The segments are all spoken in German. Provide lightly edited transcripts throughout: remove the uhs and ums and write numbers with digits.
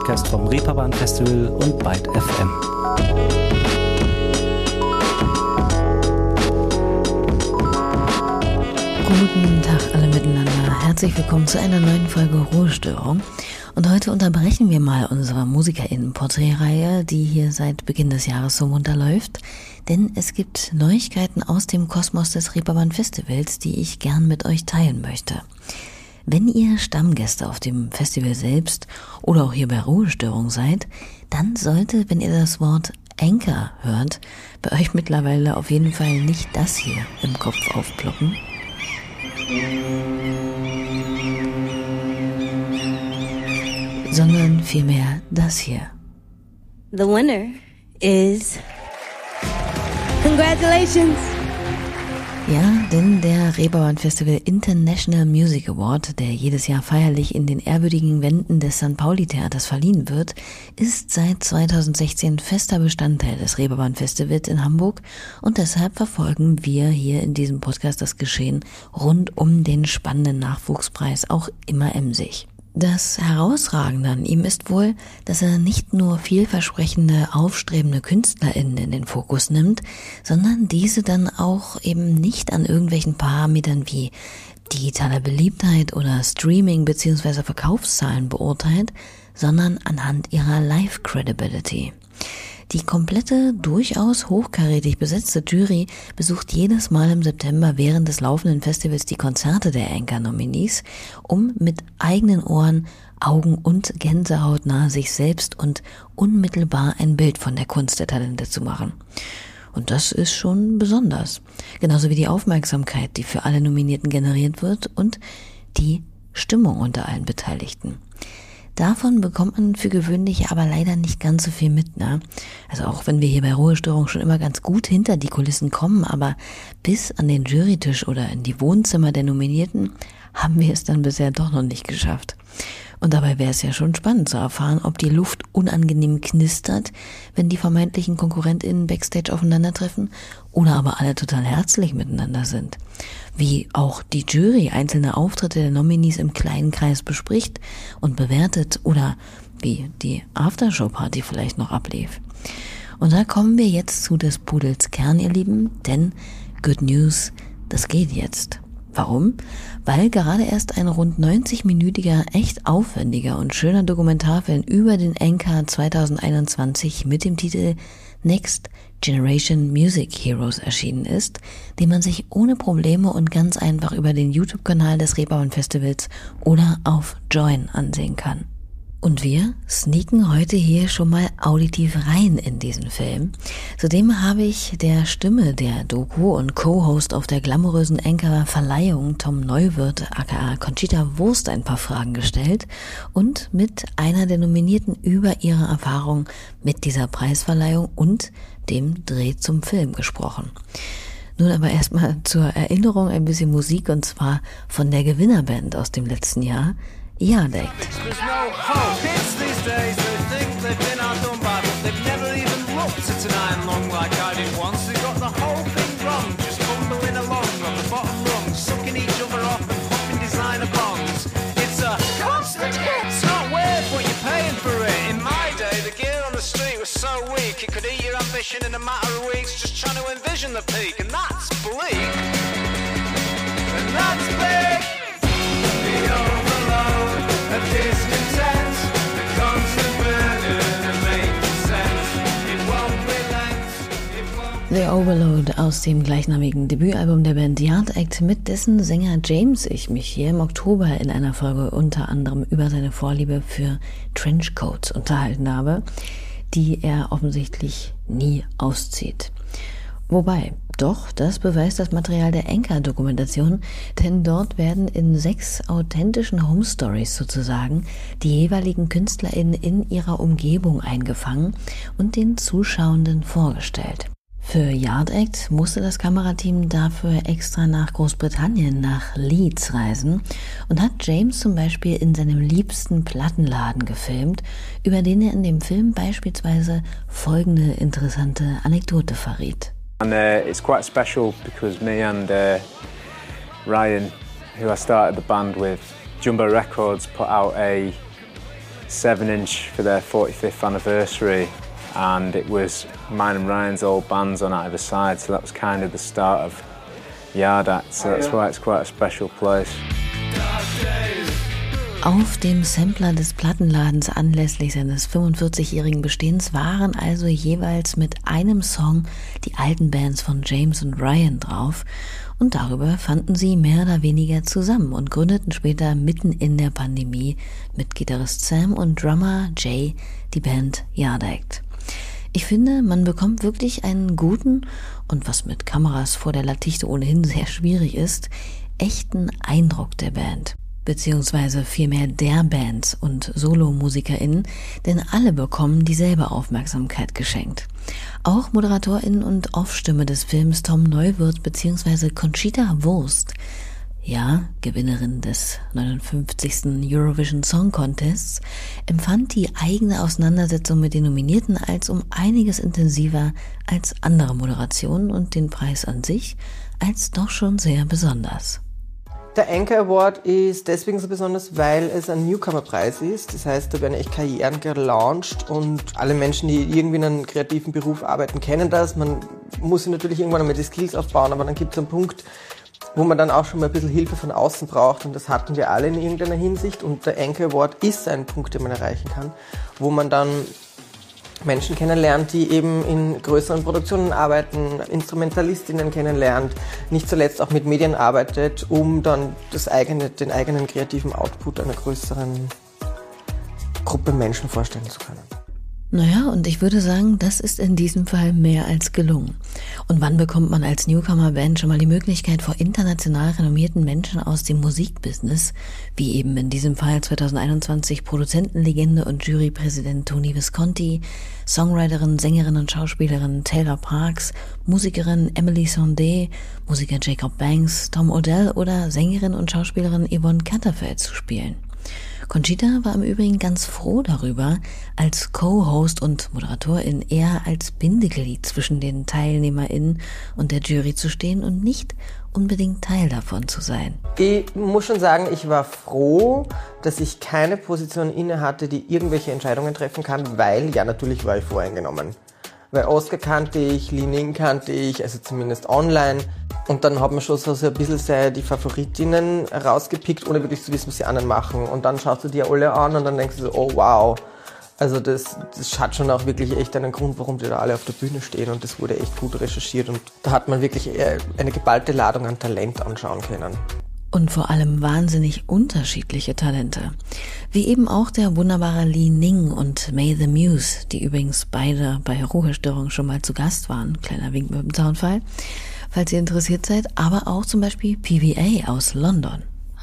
Podcast vom Reeperbahn Festival und Byte FM. Guten Tag alle miteinander. Herzlich willkommen zu einer neuen Folge Ruhestörung. Und heute unterbrechen wir mal unsere MusikerInnen-Porträtreihe, die hier seit Beginn des Jahres so munter läuft. Denn es gibt Neuigkeiten aus dem Kosmos des Reeperbahn Festivals, die ich gern mit euch teilen möchte. Wenn ihr Stammgäste auf dem Festival selbst oder auch hier bei Ruhestörung seid, dann sollte, wenn ihr das Wort Anchor hört, bei euch mittlerweile auf jeden Fall nicht das hier im Kopf aufploppen. Sondern vielmehr das hier. The winner is... Congratulations! Ja, denn der Reeperbahn Festival International Music Award, der jedes Jahr feierlich in den ehrwürdigen Wänden des St. Pauli Theaters verliehen wird, ist seit 2016 fester Bestandteil des Reeperbahn Festivals in Hamburg und deshalb verfolgen wir hier in diesem Podcast das Geschehen rund um den spannenden Nachwuchspreis auch immer emsig. Das Herausragende an ihm ist wohl, dass er nicht nur vielversprechende, aufstrebende KünstlerInnen in den Fokus nimmt, sondern diese dann auch eben nicht an irgendwelchen Parametern wie digitaler Beliebtheit oder Streaming bzw. Verkaufszahlen beurteilt, sondern anhand ihrer Live-Credibility. Die komplette, durchaus hochkarätig besetzte Jury besucht jedes Mal im September während des laufenden Festivals die Konzerte der Anchor-Nominees, um mit eigenen Ohren, Augen und Gänsehaut nahe sich selbst und unmittelbar ein Bild von der Kunst der Talente zu machen. Und das ist schon besonders. Genauso wie die Aufmerksamkeit, die für alle Nominierten generiert wird und die Stimmung unter allen Beteiligten. Davon bekommt man für gewöhnlich aber leider nicht ganz so viel mit, ne? Also auch wenn wir hier bei Ruhestörung schon immer ganz gut hinter die Kulissen kommen, aber bis an den Jurytisch oder in die Wohnzimmer der Nominierten haben wir es dann bisher doch noch nicht geschafft. Und dabei wäre es ja schon spannend zu erfahren, ob die Luft unangenehm knistert, wenn die vermeintlichen KonkurrentInnen Backstage aufeinandertreffen oder aber alle total herzlich miteinander sind. Wie auch die Jury einzelne Auftritte der Nominees im kleinen Kreis bespricht und bewertet oder wie die Aftershow-Party vielleicht noch ablief. Und da kommen wir jetzt zu des Pudels Kern, ihr Lieben, denn Good News, das geht jetzt. Warum? Weil gerade erst ein rund 90-minütiger, echt aufwendiger und schöner Dokumentarfilm über den Anchor 2021 mit dem Titel Next Generation Music Heroes erschienen ist, den man sich ohne Probleme und ganz einfach über den YouTube-Kanal des Reeperbahn Festivals oder auf Join ansehen kann. Und wir sneaken heute hier schon mal auditiv rein in diesen Film. Zudem habe ich der Stimme der Doku und Co-Host auf der glamourösen Anchor-Verleihung Tom Neuwirth aka Conchita Wurst ein paar Fragen gestellt und mit einer der Nominierten über ihre Erfahrung mit dieser Preisverleihung und dem Dreh zum Film gesprochen. Nun aber erstmal zur Erinnerung ein bisschen Musik und zwar von der Gewinnerband aus dem letzten Jahr, Yard Act. There's no hope. Kids these days, they think they've been outdone by, but they've never even looked at an iron lung like I did once. They got the whole thing wrong, just bumbling along on the bottom rung, sucking each other off and popping designer bongs. It's a constant hit. It's not worth what you're paying for it. In my day, the gear on the street was so weak, it could eat your ambition in a matter of weeks. Just trying to envision the peak, and that's bleak. And that's big. The overload of discontent, the constant burden of making sense. It won't relent, it won't... The Overload aus dem gleichnamigen Debütalbum der Band Yard Act, mit dessen Sänger James ich mich hier im Oktober in einer Folge unter anderem über seine Vorliebe für Trenchcoats unterhalten habe, die er offensichtlich nie auszieht. Wobei, doch, das beweist das Material der Anchor-Dokumentation, denn dort werden in 6 authentischen Home-Stories sozusagen die jeweiligen KünstlerInnen in ihrer Umgebung eingefangen und den Zuschauenden vorgestellt. Für Yard Act musste das Kamerateam dafür extra nach Großbritannien, nach Leeds reisen und hat James zum Beispiel in seinem liebsten Plattenladen gefilmt, über den er in dem Film beispielsweise folgende interessante Anekdote verriet. And it's quite special because me and Ryan, who I started the band with, Jumbo Records put out a 7-inch for their 45th anniversary, and it was mine and Ryan's old bands on either side, so that was kind of the start of Yard Act, so that's why it's quite a special place. Auf dem Sampler des Plattenladens anlässlich seines 45-jährigen Bestehens waren also jeweils mit einem Song die alten Bands von James und Ryan drauf und darüber fanden sie mehr oder weniger zusammen und gründeten später mitten in der Pandemie mit Gitarrist Sam und Drummer Jay die Band Yard Act. Ich finde, man bekommt wirklich einen guten und was mit Kameras vor der Lattichte ohnehin sehr schwierig ist, echten Eindruck der Band. Beziehungsweise vielmehr der Bands und SolomusikerInnen, denn alle bekommen dieselbe Aufmerksamkeit geschenkt. Auch ModeratorInnen und Off-Stimme des Films Tom Neuwirth beziehungsweise Conchita Wurst, ja, Gewinnerin des 59. Eurovision Song Contests, empfand die eigene Auseinandersetzung mit den Nominierten als um einiges intensiver als andere Moderationen und den Preis an sich als doch schon sehr besonders. Der Anchor Award ist deswegen so besonders, weil es ein Newcomer-Preis ist. Das heißt, da werden echt Karrieren gelauncht und alle Menschen, die irgendwie in einem kreativen Beruf arbeiten, kennen das. Man muss sich natürlich irgendwann einmal die Skills aufbauen, aber dann gibt es einen Punkt, wo man dann auch schon mal ein bisschen Hilfe von außen braucht und das hatten wir alle in irgendeiner Hinsicht und der Anchor Award ist ein Punkt, den man erreichen kann, wo man dann Menschen kennenlernt, die eben in größeren Produktionen arbeiten, Instrumentalistinnen kennenlernt, nicht zuletzt auch mit Medien arbeitet, um dann den eigenen kreativen Output einer größeren Gruppe Menschen vorstellen zu können. Naja, und ich würde sagen, das ist in diesem Fall mehr als gelungen. Und wann bekommt man als Newcomer-Band schon mal die Möglichkeit, vor international renommierten Menschen aus dem Musikbusiness, wie eben in diesem Fall 2021 Produzentenlegende und Jurypräsident Tony Visconti, Songwriterin, Sängerin und Schauspielerin Taylor Parks, Musikerin Emily Sandé, Musiker Jacob Banks, Tom Odell oder Sängerin und Schauspielerin Yvonne Catterfeld zu spielen. Conchita war im Übrigen ganz froh darüber, als Co-Host und Moderatorin eher als Bindeglied zwischen den TeilnehmerInnen und der Jury zu stehen und nicht unbedingt Teil davon zu sein. Ich muss schon sagen, ich war froh, dass ich keine Position inne hatte, die irgendwelche Entscheidungen treffen kann, weil, ja, natürlich war ich voreingenommen. Weil Oscar kannte ich, Li Ning kannte ich, also zumindest online. Und dann hat man schon so ein bisschen die Favoritinnen rausgepickt, ohne wirklich zu wissen, was die anderen machen. Und dann schaust du dir alle an und dann denkst du so, oh wow. Also das hat schon auch wirklich echt einen Grund, warum die da alle auf der Bühne stehen. Und das wurde echt gut recherchiert. Und da hat man wirklich eine geballte Ladung an Talent anschauen können. Und vor allem wahnsinnig unterschiedliche Talente. Wie eben auch der wunderbare Li Ning und May the Muse, die übrigens beide bei Ruhestörung schon mal zu Gast waren. Kleiner Wink mit dem Zaunfall, falls ihr interessiert seid. Aber auch zum Beispiel PVA aus London.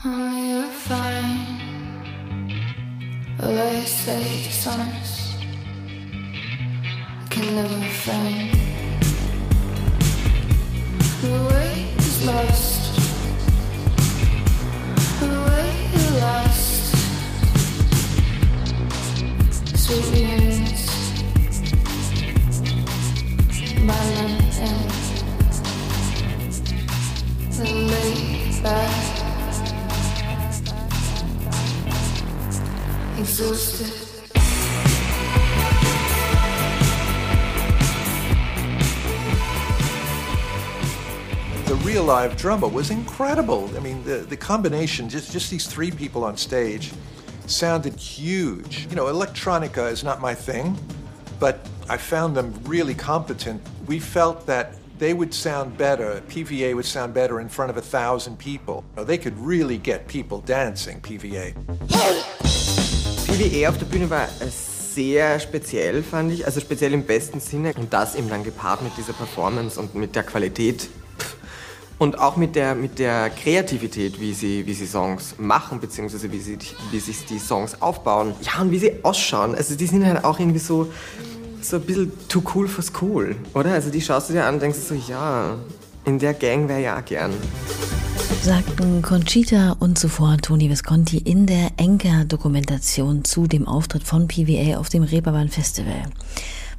The real live drummer was incredible. I mean, the combination, just these three people on stage, sounded huge. You know, electronica is not my thing, but I found them really competent. We felt that they would sound better, PVA would sound better in front of 1,000 people. They could really get people dancing, PVA. PVA auf der Bühne war sehr speziell, fand ich, also speziell im besten Sinne. Und das eben dann gepaart mit dieser Performance und mit der Qualität und auch mit der Kreativität, wie sie Songs machen, beziehungsweise wie sich die Songs aufbauen. Ja, und wie sie ausschauen. Also die sind halt auch irgendwie so ein bisschen too cool for school, oder? Also die schaust du dir an und denkst so, ja, in der Gang wäre ja gern. Sagten Conchita und zuvor Tony Visconti in der Anchor-Dokumentation zu dem Auftritt von PVA auf dem Reeperbahn Festival.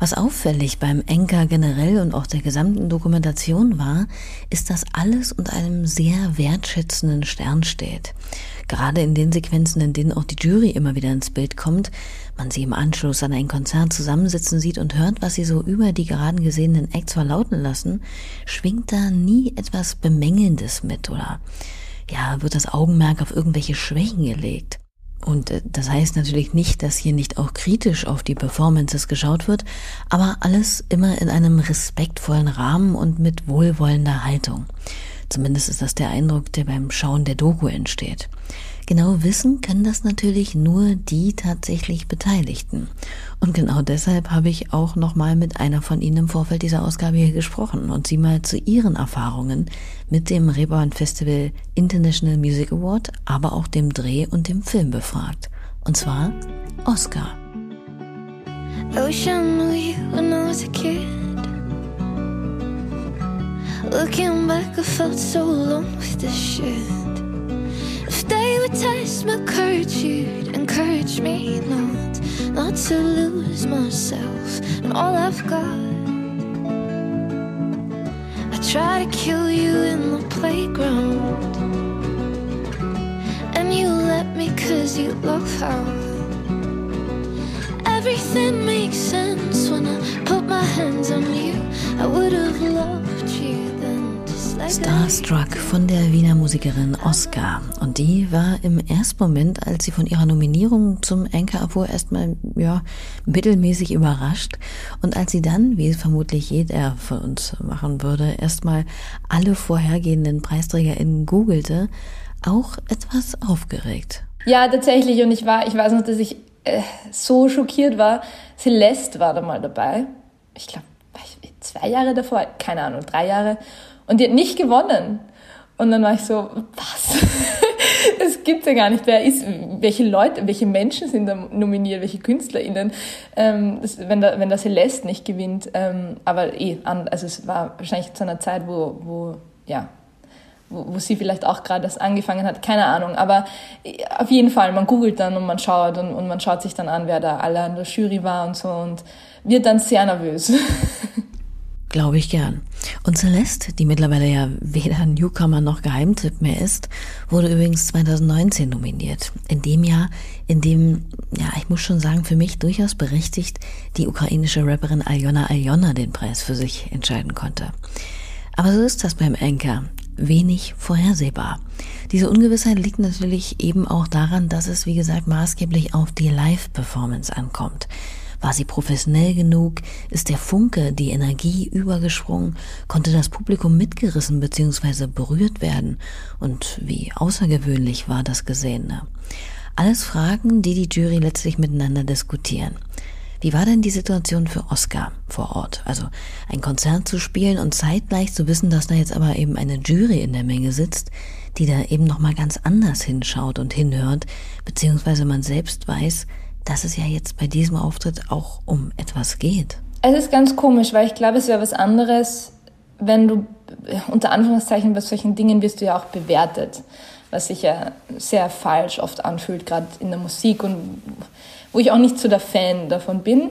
Was auffällig beim Enka generell und auch der gesamten Dokumentation war, ist, dass alles unter einem sehr wertschätzenden Stern steht. Gerade in den Sequenzen, in denen auch die Jury immer wieder ins Bild kommt, man sie im Anschluss an ein Konzert zusammensitzen sieht und hört, was sie so über die gerade gesehenen Acts verlauten lassen, schwingt da nie etwas Bemängelndes mit oder wird das Augenmerk auf irgendwelche Schwächen gelegt. Und das heißt natürlich nicht, dass hier nicht auch kritisch auf die Performances geschaut wird, aber alles immer in einem respektvollen Rahmen und mit wohlwollender Haltung. Zumindest ist das der Eindruck, der beim Schauen der Doku entsteht. Genau wissen können das natürlich nur die tatsächlich Beteiligten. Und genau deshalb habe ich auch nochmal mit einer von ihnen im Vorfeld dieser Ausgabe hier gesprochen und sie mal zu ihren Erfahrungen mit dem Reeperbahn Festival International Music Award, aber auch dem Dreh und dem Film befragt. Und zwar Oscar. I wish I knew you when I was a kid. Looking back, I felt so alone with this shit. If they would test my courage, you'd encourage me not to lose myself and all I've got. I try to kill you in the playground, and you let me 'cause you love how everything makes sense when I put my hands on you. I would have loved you then. Starstruck von der Wiener Musikerin Oscar. Und die war im ersten Moment, als sie von ihrer Nominierung zum Enka erfuhr, erstmal mittelmäßig überrascht. Und als sie dann, wie es vermutlich jeder von uns machen würde, erstmal alle vorhergehenden PreisträgerInnen googelte, auch etwas aufgeregt. Ja, tatsächlich. Und ich weiß noch, dass ich so schockiert war. Celeste war da mal dabei. Ich glaube, 2 Jahre davor, keine Ahnung, 3 Jahre. Und die hat nicht gewonnen. Und dann war ich so, was? Das gibt's ja gar nicht. Welche Menschen sind da nominiert, welche KünstlerInnen, wenn der Celeste nicht gewinnt. Aber also es war wahrscheinlich zu einer Zeit, wo sie vielleicht auch gerade erst angefangen hat, keine Ahnung. Aber auf jeden Fall, man googelt dann und man schaut und man schaut sich dann an, wer da alle an der Jury war und so und wird dann sehr nervös. Glaube ich gern. Und Celeste, die mittlerweile ja weder Newcomer noch Geheimtipp mehr ist, wurde übrigens 2019 nominiert. In dem Jahr, in dem, ich muss schon sagen, für mich durchaus berechtigt, die ukrainische Rapperin Aljona den Preis für sich entscheiden konnte. Aber so ist das beim Enka. Wenig vorhersehbar. Diese Ungewissheit liegt natürlich eben auch daran, dass es, wie gesagt, maßgeblich auf die Live-Performance ankommt. War sie professionell genug? Ist der Funke, die Energie übergesprungen? Konnte das Publikum mitgerissen bzw. berührt werden? Und wie außergewöhnlich war das Gesehene? Alles Fragen, die die Jury letztlich miteinander diskutieren. Wie war denn die Situation für Oscar vor Ort? Also ein Konzert zu spielen und zeitgleich zu wissen, dass da jetzt aber eben eine Jury in der Menge sitzt, die da eben nochmal ganz anders hinschaut und hinhört, beziehungsweise man selbst weiß, dass es ja jetzt bei diesem Auftritt auch um etwas geht. Es ist ganz komisch, weil ich glaube, es wäre was anderes, wenn du, unter Anführungszeichen, bei solchen Dingen wirst du ja auch bewertet, was sich ja sehr falsch oft anfühlt, gerade in der Musik und wo ich auch nicht so der Fan davon bin.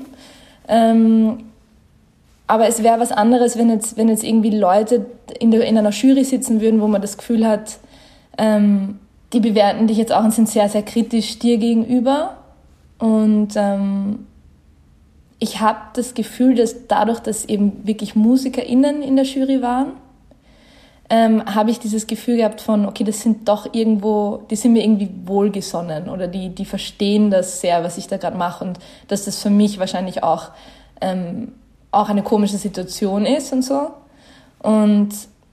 Aber es wäre was anderes, wenn jetzt irgendwie Leute in einer Jury sitzen würden, wo man das Gefühl hat, die bewerten dich jetzt auch und sind sehr, sehr kritisch dir gegenüber. Und ich habe das Gefühl, dass dadurch, dass eben wirklich MusikerInnen in der Jury waren, habe ich dieses Gefühl gehabt von, okay, das sind doch irgendwo, die sind mir irgendwie wohlgesonnen oder die verstehen das sehr, was ich da gerade mache und dass das für mich wahrscheinlich auch eine komische Situation ist und so. Und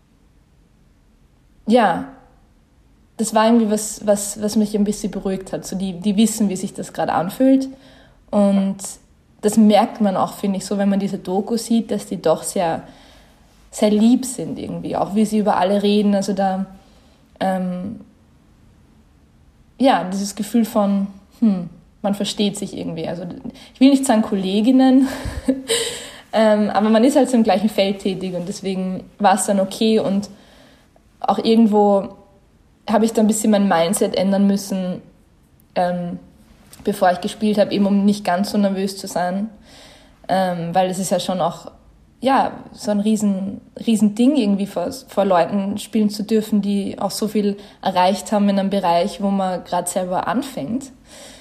ja, das war irgendwie was mich ein bisschen beruhigt hat. So die wissen, wie sich das gerade anfühlt. Und das merkt man auch, finde ich, so, wenn man diese Doku sieht, dass die doch sehr, sehr lieb sind irgendwie. Auch wie sie über alle reden. Also da, dieses Gefühl von, man versteht sich irgendwie. Also ich will nicht sagen Kolleginnen, aber man ist halt so im gleichen Feld tätig und deswegen war es dann okay. Und auch irgendwo habe ich da ein bisschen mein Mindset ändern müssen, bevor ich gespielt habe, eben um nicht ganz so nervös zu sein. weil es ist ja schon auch so ein riesen Ding irgendwie vor Leuten spielen zu dürfen, die auch so viel erreicht haben in einem Bereich, wo man gerade selber anfängt.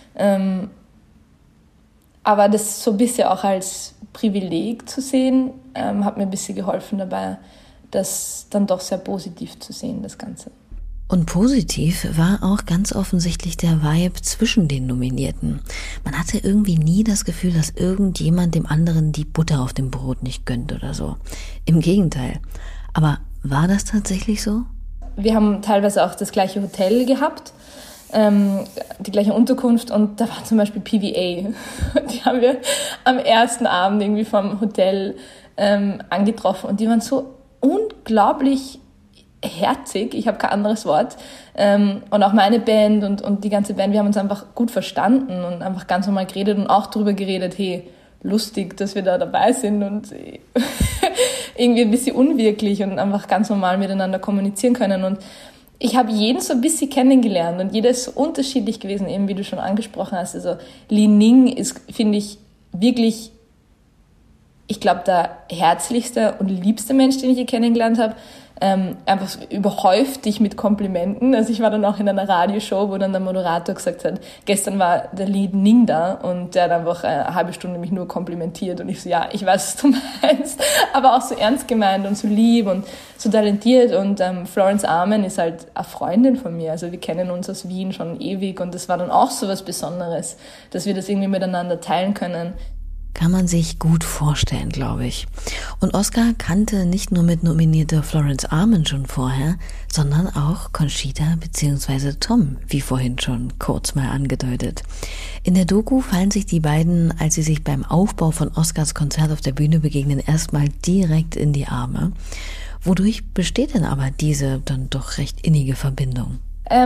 Aber das so ein bisschen auch als Privileg zu sehen, hat mir ein bisschen geholfen dabei, das dann doch sehr positiv zu sehen, das Ganze. Und positiv war auch ganz offensichtlich der Vibe zwischen den Nominierten. Man hatte irgendwie nie das Gefühl, dass irgendjemand dem anderen die Butter auf dem Brot nicht gönnt oder so. Im Gegenteil. Aber war das tatsächlich so? Wir haben teilweise auch das gleiche Hotel gehabt, die gleiche Unterkunft, und da war zum Beispiel PVA. Die haben wir am ersten Abend irgendwie vom Hotel angetroffen und die waren so unglaublich herzig, ich habe kein anderes Wort, und auch meine Band und die ganze Band, wir haben uns einfach gut verstanden und einfach ganz normal geredet und auch darüber geredet, hey, lustig, dass wir da dabei sind und irgendwie ein bisschen unwirklich und einfach ganz normal miteinander kommunizieren können. Und ich habe jeden so ein bisschen kennengelernt und jeder ist so unterschiedlich gewesen, eben wie du schon angesprochen hast. Also Li Ning ist, finde ich, wirklich, ich glaube, der herzlichste und liebste Mensch, den ich je kennengelernt habe. Einfach überhäuft dich mit Komplimenten. Also ich war dann auch in einer Radioshow, wo dann der Moderator gesagt hat, gestern war der Li Ning da und der hat einfach eine halbe Stunde mich nur komplimentiert und ich so, ja, ich weiß, was du meinst, aber auch so ernst gemeint und so lieb und so talentiert. Und Florence Armen ist halt eine Freundin von mir, also wir kennen uns aus Wien schon ewig und das war dann auch so was Besonderes, dass wir das irgendwie miteinander teilen können. Kann man sich gut vorstellen, glaube ich. Und Oscar kannte nicht nur mitnominierte Florence Armen schon vorher, sondern auch Conchita bzw. Tom, wie vorhin schon kurz mal angedeutet. In der Doku fallen sich die beiden, als sie sich beim Aufbau von Oscars Konzert auf der Bühne begegnen, erstmal direkt in die Arme. Wodurch besteht denn aber diese dann doch recht innige Verbindung?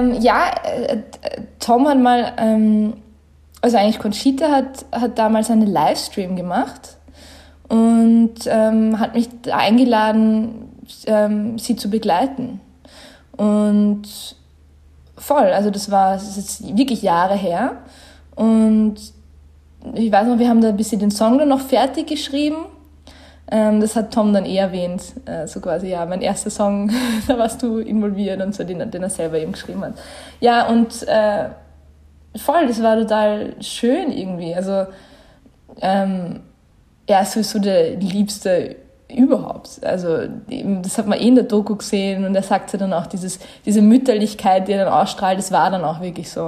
Tom hat mal... Also eigentlich Conchita hat damals einen Livestream gemacht und hat mich eingeladen, sie zu begleiten. Und voll, also das ist jetzt wirklich Jahre her. Und ich weiß noch, wir haben da ein bisschen den Song dann noch fertig geschrieben. Das hat Tom dann erwähnt, so quasi, ja, mein erster Song, da warst du involviert und so, den er selber eben geschrieben hat. Ja, und voll, das war total schön irgendwie. Also er ist sowieso der Liebste überhaupt. Also das hat man in der Doku gesehen und er sagt ja dann auch, diese Mütterlichkeit, die er dann ausstrahlt, das war dann auch wirklich so.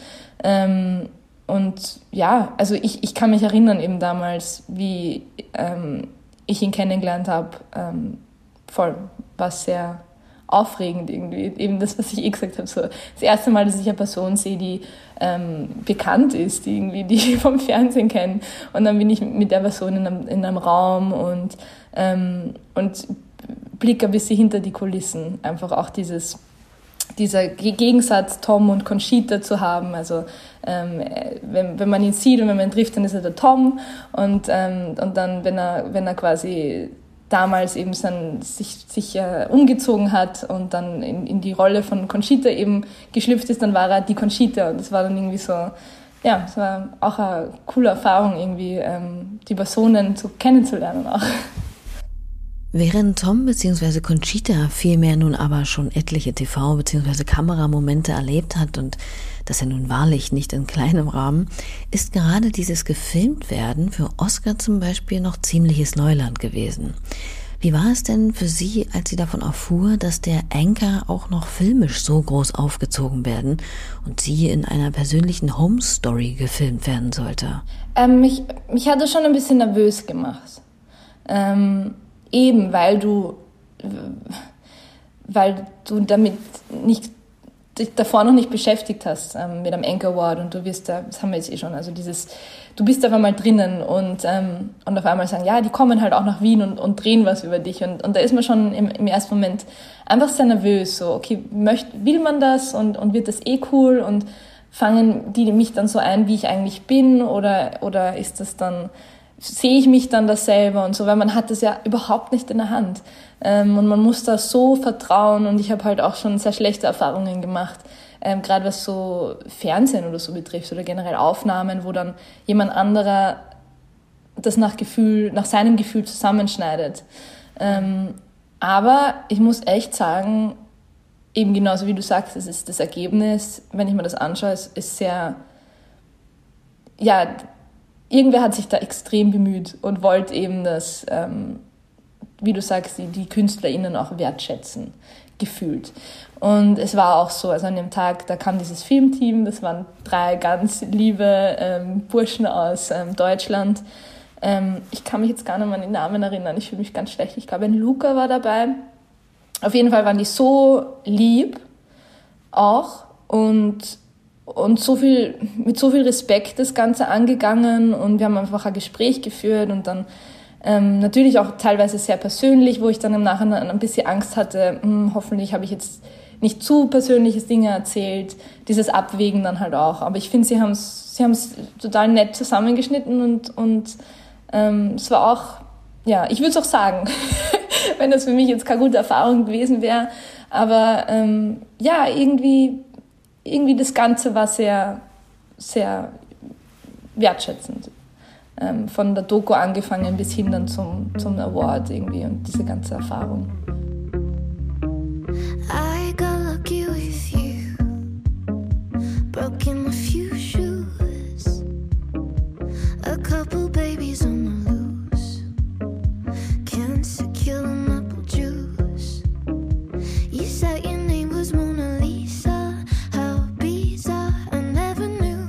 Und ja, also ich kann mich erinnern eben damals, wie ich ihn kennengelernt habe, voll, war sehr aufregend irgendwie. Eben das, was ich gesagt habe, so das erste Mal, dass ich eine Person sehe, die bekannt ist, die ich vom Fernsehen kenne. Und dann bin ich mit der Person in einem Raum und blicke ein bisschen hinter die Kulissen. Einfach auch dieser Gegensatz Tom und Conchita zu haben. Also wenn man ihn sieht und wenn man ihn trifft, dann ist er der Tom. Und dann, wenn er quasi damals eben sich umgezogen hat und dann in die Rolle von Conchita eben geschlüpft ist, dann war er die Conchita. Und das war dann irgendwie so, ja, es war auch eine coole Erfahrung, irgendwie die Personen so kennenzulernen auch. Während Tom bzw. Conchita vielmehr nun aber schon etliche TV- bzw. Kameramomente erlebt hat und das ja nun wahrlich nicht in kleinem Rahmen, ist gerade dieses Gefilmtwerden für Oscar zum Beispiel noch ziemliches Neuland gewesen. Wie war es denn für Sie, als Sie davon erfuhr, dass der Anchor auch noch filmisch so groß aufgezogen werden und sie in einer persönlichen Home-Story gefilmt werden sollte? Mich hat das schon ein bisschen nervös gemacht. Eben, weil du damit dich davor noch nicht beschäftigt hast mit einem Anchor Award und du wirst da, das haben wir jetzt schon, also du bist auf einmal drinnen und auf einmal sagen, ja, die kommen halt auch nach Wien und drehen was über dich und da ist man schon im ersten Moment einfach sehr nervös, so, okay, will man das und wird das cool und fangen die mich dann so ein, wie ich eigentlich bin oder ist das dann, sehe ich mich dann das selber und so, weil man hat das ja überhaupt nicht in der Hand. Und man muss da so vertrauen und ich habe halt auch schon sehr schlechte Erfahrungen gemacht, gerade was so Fernsehen oder so betrifft oder generell Aufnahmen, wo dann jemand anderer das nach seinem Gefühl zusammenschneidet. Aber ich muss echt sagen, eben genauso wie du sagst, es ist das Ergebnis, wenn ich mir das anschaue, ist sehr, ja, irgendwer hat sich da extrem bemüht und wollte eben das, wie du sagst, die KünstlerInnen auch wertschätzen, gefühlt. Und es war auch so, also an dem Tag, da kam dieses Filmteam, das waren 3 ganz liebe Burschen aus Deutschland. Ich kann mich jetzt gar nicht mehr an die Namen erinnern, ich fühle mich ganz schlecht. Ich glaube, ein Luca war dabei. Auf jeden Fall waren die so lieb auch und mit so viel Respekt das Ganze angegangen und wir haben einfach ein Gespräch geführt und dann natürlich auch teilweise sehr persönlich, wo ich dann im Nachhinein ein bisschen Angst hatte, hoffentlich habe ich jetzt nicht zu persönliche Dinge erzählt, dieses Abwägen dann halt auch. Aber ich finde, sie haben es total nett zusammengeschnitten und es war auch, ja, ich würde es auch sagen, wenn das für mich jetzt keine gute Erfahrung gewesen wäre. Aber ja, irgendwie das Ganze war sehr, sehr wertschätzend. Von der Doku angefangen bis hin dann zum Award irgendwie und diese ganze Erfahrung. I got lucky with you, broken a few shoes, a couple babies on the loose, can't secure an apple juice. You said your name was Mona Lisa, how bizarre, I never knew.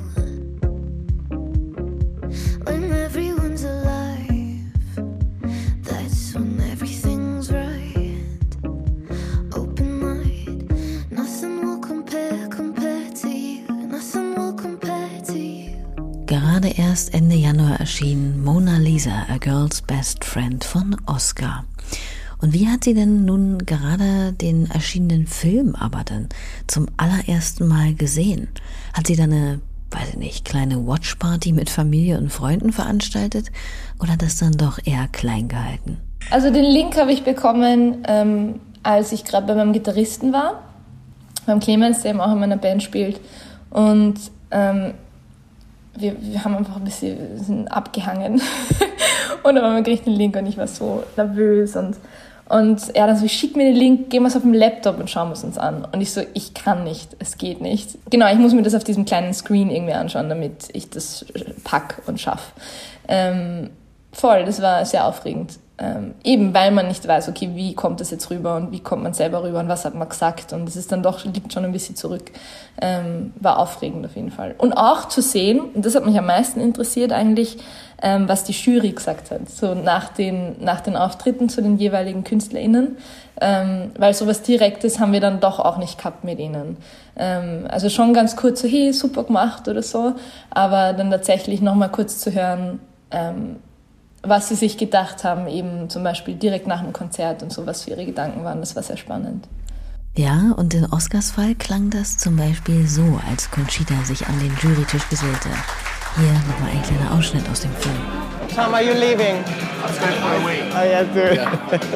When everyone's alive, that's when everything's right. Open-eyed, nothing will compare to you, nothing will compare to you. Gerade erst Ende Januar erschien Mona Lisa, A Girl's Best Friend von Oscar. Und wie hat sie denn nun gerade den erschienenen Film aber dann zum allerersten Mal gesehen? Hat sie da eine, weiß ich nicht, kleine Watchparty mit Familie und Freunden veranstaltet oder das dann doch eher klein gehalten? Also den Link habe ich bekommen, als ich gerade bei meinem Gitarristen war, beim Clemens, der eben auch in meiner Band spielt. Und wir haben einfach ein bisschen abgehangen. Und dann haben wir gekriegt den Link und ich war so nervös. Und er dann so, schick mir den Link, gehen wir es auf dem Laptop und schauen wir es uns an. Und ich so, ich kann nicht, es geht nicht. Genau, ich muss mir das auf diesem kleinen Screen irgendwie anschauen, damit ich das pack und schaffe. Voll, das war sehr aufregend. Eben, weil man nicht weiß, okay, wie kommt das jetzt rüber und wie kommt man selber rüber und was hat man gesagt. Und es ist dann doch, liegt schon ein bisschen zurück. War aufregend auf jeden Fall. Und auch zu sehen, und das hat mich am meisten interessiert eigentlich, was die Jury gesagt hat, so nach den Auftritten zu den jeweiligen KünstlerInnen, weil sowas Direktes haben wir dann doch auch nicht gehabt mit ihnen. Also schon ganz kurz so, hey, super gemacht oder so, aber dann tatsächlich nochmal kurz zu hören, was sie sich gedacht haben, eben zum Beispiel direkt nach dem Konzert und so, was für ihre Gedanken waren, das war sehr spannend. Ja, und in Oscars Fall klang das zum Beispiel so, als Conchita sich an den Jurytisch gesellte. Hier nochmal ein kleiner Ausschnitt aus dem Film. Tom, are you leaving? Let's go for a week. Oh, yes, sir.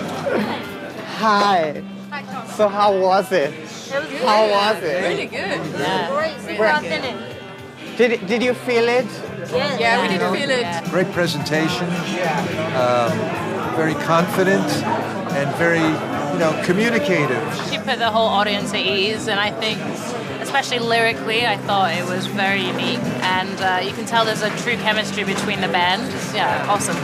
Hi. Hi, Tom. So how was it? It was good. How was it? Really good. Yeah. Great. See Where- how thin it. Did you feel it? Yes. Yeah, we did feel it. Great presentation, very confident and very, communicative. She put the whole audience at ease, and I think, especially lyrically, I thought it was very unique, and you can tell there's a true chemistry between the band. Yeah, awesome.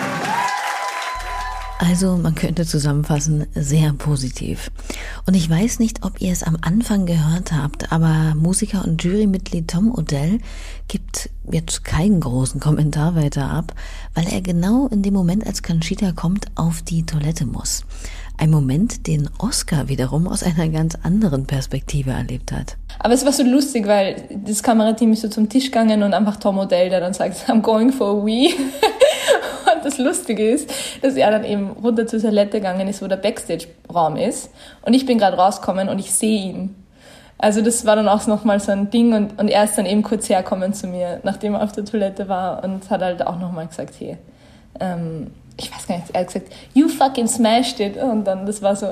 Also man könnte zusammenfassen, sehr positiv. Und ich weiß nicht, ob ihr es am Anfang gehört habt, aber Musiker und Jurymitglied Tom Odell gibt jetzt keinen großen Kommentar weiter ab, weil er genau in dem Moment, als Conchita kommt, auf die Toilette muss. Ein Moment, den Oscar wiederum aus einer ganz anderen Perspektive erlebt hat. Aber es war so lustig, weil das Kamerateam ist so zum Tisch gegangen und einfach Tom Odell, der dann sagt, I'm going for a wee. Und das Lustige ist, dass er dann eben runter zur Toilette gegangen ist, wo der Backstage-Raum ist. Und ich bin gerade rausgekommen und ich sehe ihn. Also das war dann auch nochmal so ein Ding. Und er ist dann eben kurz hergekommen zu mir, nachdem er auf der Toilette war und hat halt auch nochmal gesagt, hey, ich weiß gar nicht, er hat gesagt, you fucking smashed it. Und dann, das war so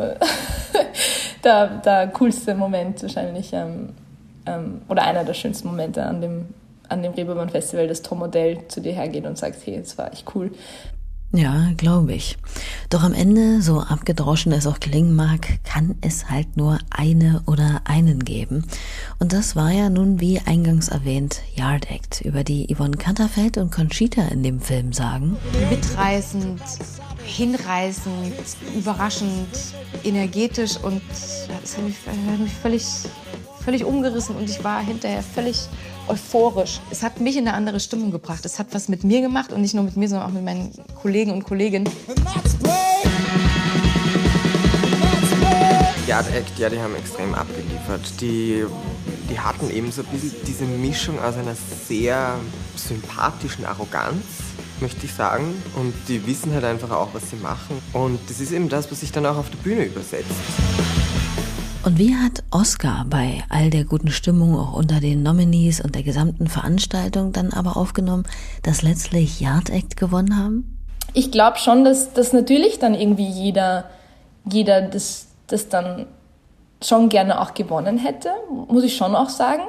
der coolste Moment wahrscheinlich, oder einer der schönsten Momente an an dem Reeperbahn Festival, dass Tom Odell zu dir hergeht und sagt, hey, das war echt cool. Ja, glaube ich. Doch am Ende, so abgedroschen es auch klingen mag, kann es halt nur eine oder einen geben. Und das war ja nun, wie eingangs erwähnt, Yard Act, über die Yvonne Katterfeld und Conchita in dem Film sagen. Mitreißend, hinreißend, überraschend, energetisch und das hat mich völlig umgerissen und ich war hinterher völlig euphorisch. Es hat mich in eine andere Stimmung gebracht. Es hat was mit mir gemacht und nicht nur mit mir, sondern auch mit meinen Kollegen und Kolleginnen. Yard Act, ja, die haben extrem abgeliefert. Die hatten eben so ein bisschen diese Mischung aus einer sehr sympathischen Arroganz, möchte ich sagen. Und die wissen halt einfach auch, was sie machen. Und das ist eben das, was sich dann auch auf der Bühne übersetzt. Und wie hat Oscar bei all der guten Stimmung auch unter den Nominees und der gesamten Veranstaltung dann aber aufgenommen, dass letztlich Yard Act gewonnen haben? Ich glaube schon, dass natürlich dann irgendwie jeder das dann schon gerne auch gewonnen hätte, muss ich schon auch sagen.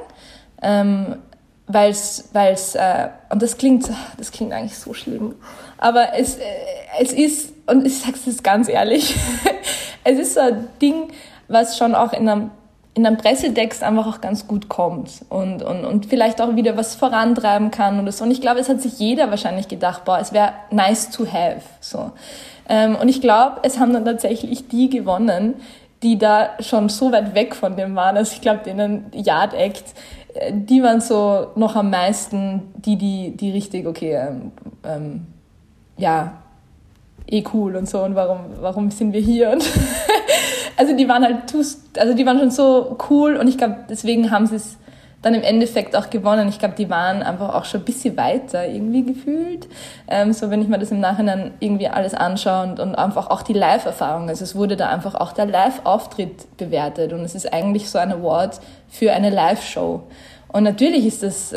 Weil's und das klingt eigentlich so schlimm, aber es ist, und ich sag's jetzt ganz ehrlich, es ist so ein Ding, was schon auch in einem Pressetext einfach auch ganz gut kommt und vielleicht auch wieder was vorantreiben kann oder so. Und ich glaube, es hat sich jeder wahrscheinlich gedacht, boah, es wäre nice to have. So. Und ich glaube, es haben dann tatsächlich die gewonnen, die da schon so weit weg von dem waren. Also ich glaube, denen Yard Act, die waren so noch am meisten die richtig, okay, ja, cool und so und warum sind wir hier und also die waren halt die waren schon so cool und ich glaube, deswegen haben sie es dann im Endeffekt auch gewonnen. Ich glaube, die waren einfach auch schon ein bisschen weiter irgendwie gefühlt. So, wenn ich mir das im Nachhinein irgendwie alles anschaue und einfach auch die Live-Erfahrung. Also es wurde da einfach auch der Live-Auftritt bewertet und es ist eigentlich so ein Award für eine Live-Show. Und natürlich ist das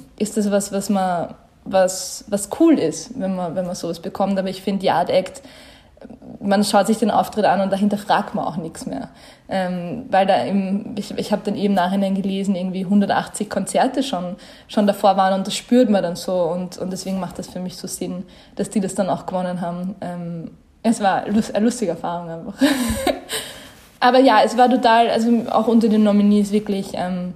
was cool ist, wenn man sowas bekommt. Aber ich finde, Yard Act, man schaut sich den Auftritt an und dahinter fragt man auch nichts mehr. Weil da ich habe dann eben nachhinein gelesen, irgendwie 180 Konzerte schon davor waren und das spürt man dann so und deswegen macht das für mich so Sinn, dass die das dann auch gewonnen haben. Es war eine lustige Erfahrung einfach. Aber ja, es war total, also auch unter den Nominees wirklich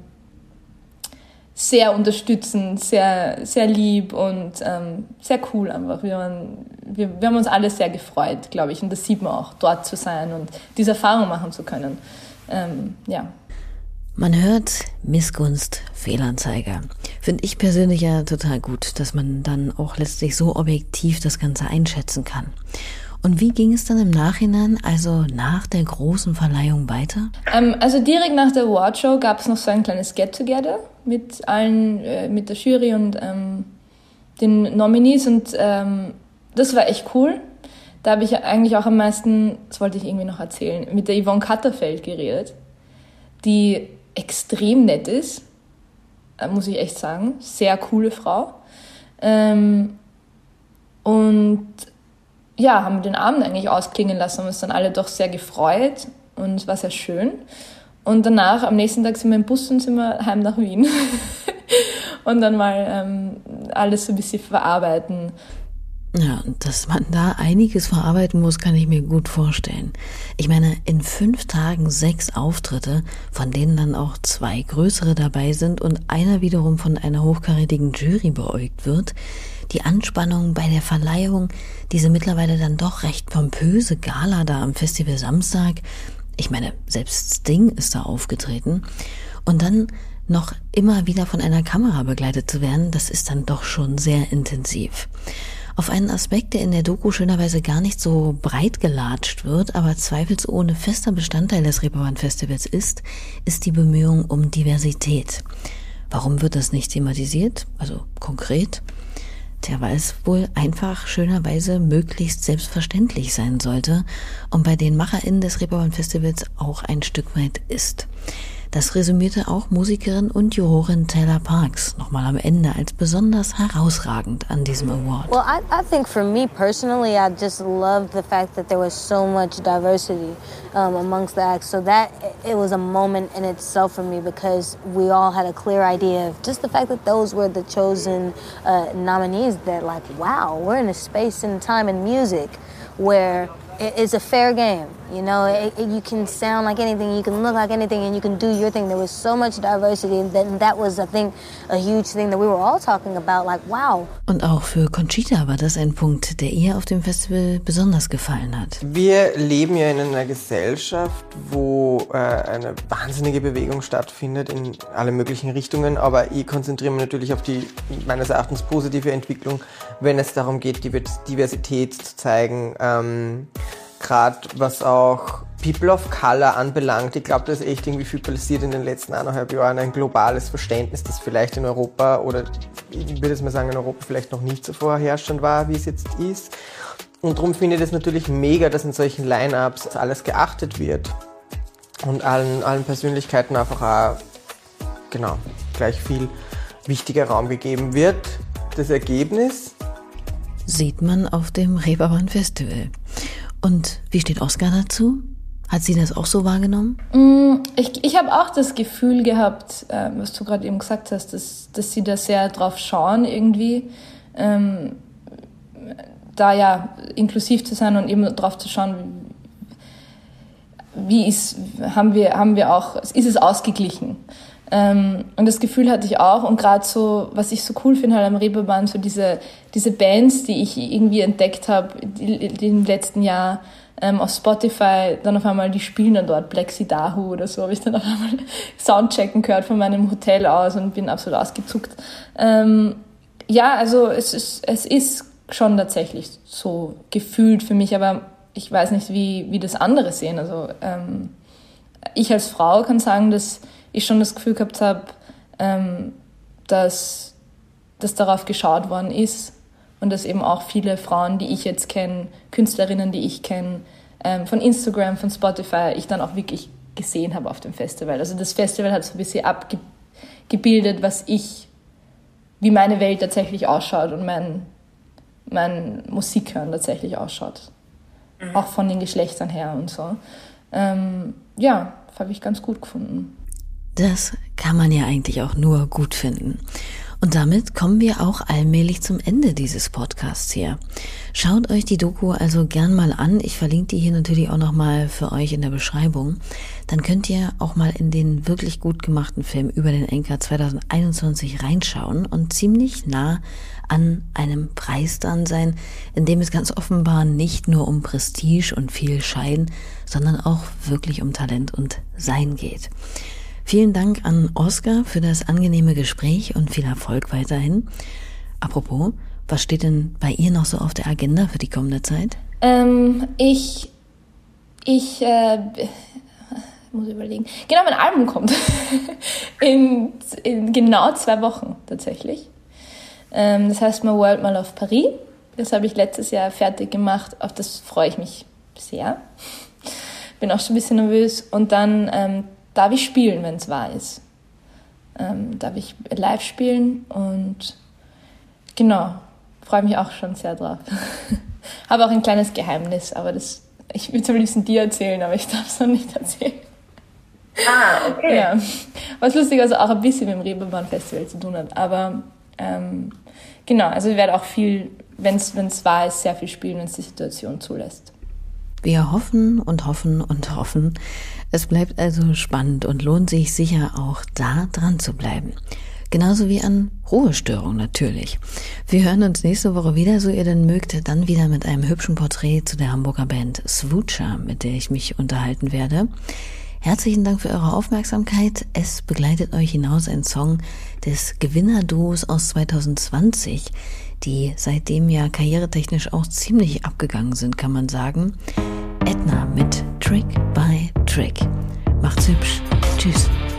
sehr unterstützend, sehr, sehr lieb und sehr cool einfach. Wir haben uns alle sehr gefreut, glaube ich. Und das sieht man auch, dort zu sein und diese Erfahrung machen zu können. Ja. Man hört Missgunst, Fehlanzeiger. Finde ich persönlich ja total gut, dass man dann auch letztlich so objektiv das Ganze einschätzen kann. Und wie ging es dann im Nachhinein, also nach der großen Verleihung weiter? Also direkt nach der Awardshow gab es noch so ein kleines Get-Together mit allen, mit der Jury und den Nominees und das war echt cool. Da habe ich eigentlich auch am meisten, das wollte ich irgendwie noch erzählen, mit der Yvonne Katterfeld geredet, die extrem nett ist, muss ich echt sagen. Sehr coole Frau. Und ja, haben den Abend eigentlich ausklingen lassen, haben uns dann alle doch sehr gefreut und es war sehr schön. Und danach, am nächsten Tag sind wir im Bus und sind wir heim nach Wien und dann mal alles so ein bisschen verarbeiten. Ja, dass man da einiges verarbeiten muss, kann ich mir gut vorstellen. Ich meine, in 5 Tagen 6 Auftritte, von denen dann auch 2 größere dabei sind und einer wiederum von einer hochkarätigen Jury beäugt wird. Die Anspannung bei der Verleihung, diese mittlerweile dann doch recht pompöse Gala da am Festival Samstag. Ich meine, selbst Sting ist da aufgetreten. Und dann noch immer wieder von einer Kamera begleitet zu werden, das ist dann doch schon sehr intensiv. Auf einen Aspekt, der in der Doku schönerweise gar nicht so breit gelatscht wird, aber zweifelsohne fester Bestandteil des Reeperbahn Festivals ist die Bemühung um Diversität. Warum wird das nicht thematisiert? Also konkret? Weil es wohl einfach schönerweise möglichst selbstverständlich sein sollte und bei den MacherInnen des Reeperbahn Festivals auch ein Stück weit ist. Das resümierte auch Musikerin und Jurorin Taylor Parks nochmal am Ende als besonders herausragend an diesem Award. Well, I think for me personally, I just loved the fact that there was so much diversity amongst the acts. So that it was a moment in itself for me because we all had a clear idea of just the fact that those were the chosen nominees. That like, wow, we're in a space and time in music where it's a fair game, you know. You can sound like anything, you can look like anything, and you can do your thing. There was so much diversity, and that was, I think, a huge thing that we were all talking about, like, wow. Und auch für Conchita war das ein Punkt, der ihr auf dem Festival besonders gefallen hat. Wir leben ja in einer Gesellschaft, wo eine wahnsinnige Bewegung stattfindet in alle möglichen Richtungen, aber ich konzentriere mich natürlich auf die meines Erachtens positive Entwicklung, wenn es darum geht, Diversität zu zeigen, gerade was auch People of Color anbelangt. Ich glaube, da ist echt irgendwie viel passiert in den letzten 1,5 Jahren. Ein globales Verständnis, das vielleicht in Europa, oder ich würde jetzt mal sagen, in Europa vielleicht noch nicht so vorherrschend war, wie es jetzt ist. Und darum finde ich das natürlich mega, dass in solchen Line-Ups alles geachtet wird und allen Persönlichkeiten einfach auch, genau, gleich viel wichtiger Raum gegeben wird. Das Ergebnis sieht man auf dem Reeperbahn Festival. Und wie steht Oskar dazu? Hat sie das auch so wahrgenommen? Ich habe auch das Gefühl gehabt, was du gerade eben gesagt hast, dass sie da sehr drauf schauen irgendwie, da ja inklusiv zu sein und eben drauf zu schauen, ist es ausgeglichen. Und das Gefühl hatte ich auch, und gerade so, was ich so cool finde halt am Reeperbahn, so diese Bands, die ich irgendwie entdeckt habe im letzten Jahr auf Spotify, dann auf einmal, die spielen dann dort Black Sea Dahu oder so, habe ich dann auf einmal Soundchecken gehört von meinem Hotel aus und bin absolut ausgezuckt. Ja, also es ist schon tatsächlich so gefühlt für mich, aber ich weiß nicht, wie das andere sehen. Also ich als Frau kann sagen, dass ich schon das Gefühl gehabt habe, dass darauf geschaut worden ist und dass eben auch viele Frauen, die ich jetzt kenne, Künstlerinnen, die ich kenne, von Instagram, von Spotify, ich dann auch wirklich gesehen habe auf dem Festival. Also das Festival hat so ein bisschen abgebildet, wie meine Welt tatsächlich ausschaut und mein Musikhören tatsächlich ausschaut. Auch von den Geschlechtern her und so. Ja, habe ich ganz gut gefunden. Das kann man ja eigentlich auch nur gut finden. Und damit kommen wir auch allmählich zum Ende dieses Podcasts hier. Schaut euch die Doku also gern mal an. Ich verlinke die hier natürlich auch nochmal für euch in der Beschreibung. Dann könnt ihr auch mal in den wirklich gut gemachten Film über den Enka 2021 reinschauen und ziemlich nah an einem Preis dran sein, in dem es ganz offenbar nicht nur um Prestige und viel Schein, sondern auch wirklich um Talent und Sein geht. Vielen Dank an Oskar für das angenehme Gespräch und viel Erfolg weiterhin. Apropos, was steht denn bei ihr noch so auf der Agenda für die kommende Zeit? Ich muss überlegen. Genau, mein Album kommt in genau 2 Wochen tatsächlich. Das heißt My World, My Love Paris. Das habe ich letztes Jahr fertig gemacht. Auf das freue ich mich sehr. Bin auch schon ein bisschen nervös. Und dann darf ich spielen, wenn es wahr ist. Darf ich live spielen und genau, freue mich auch schon sehr drauf. Habe auch ein kleines Geheimnis, aber ich würde es am liebsten dir erzählen, aber ich darf es noch nicht erzählen. Ah, okay. Ja. Was lustig, also auch ein bisschen mit dem Reeperbahn Festival zu tun hat, aber genau, also ich werde auch viel, wenn es wahr ist, sehr viel spielen, wenn es die Situation zulässt. Wir hoffen und hoffen und hoffen. Es bleibt also spannend und lohnt sich sicher auch da dran zu bleiben. Genauso wie an Ruhestörung natürlich. Wir hören uns nächste Woche wieder, so ihr denn mögt, dann wieder mit einem hübschen Porträt zu der Hamburger Band Swoocher, mit der ich mich unterhalten werde. Herzlichen Dank für eure Aufmerksamkeit. Es begleitet euch hinaus ein Song des Gewinnerduos aus 2020, die seitdem ja karrieretechnisch auch ziemlich abgegangen sind, kann man sagen. Edna mit Trick by Trick. Macht's hübsch. Tschüss.